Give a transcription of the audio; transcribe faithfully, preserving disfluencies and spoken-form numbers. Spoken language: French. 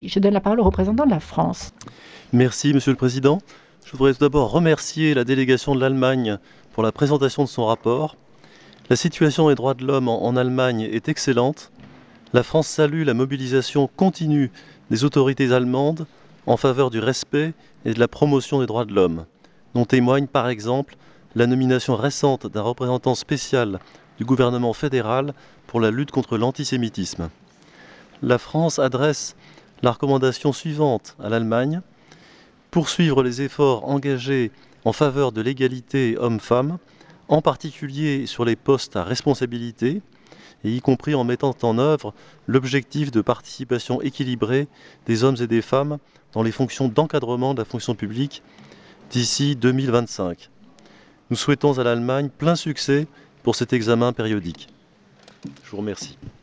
Je donne la parole au représentant de la France. Merci, Monsieur le Président. Je voudrais tout d'abord remercier la délégation de l'Allemagne pour la présentation de son rapport. La situation des droits de l'homme en, en Allemagne est excellente. La France salue la mobilisation continue des autorités allemandes en faveur du respect et de la promotion des droits de l'homme, dont témoigne par exemple la nomination récente d'un représentant spécial du gouvernement fédéral pour la lutte contre l'antisémitisme. La France adresse la recommandation suivante à l'Allemagne: poursuivre les efforts engagés en faveur de l'égalité hommes-femmes, en particulier sur les postes à responsabilité, et y compris en mettant en œuvre l'objectif de participation équilibrée des hommes et des femmes dans les fonctions d'encadrement de la fonction publique d'ici deux mille vingt-cinq. Nous souhaitons à l'Allemagne plein succès pour cet examen périodique. Je vous remercie.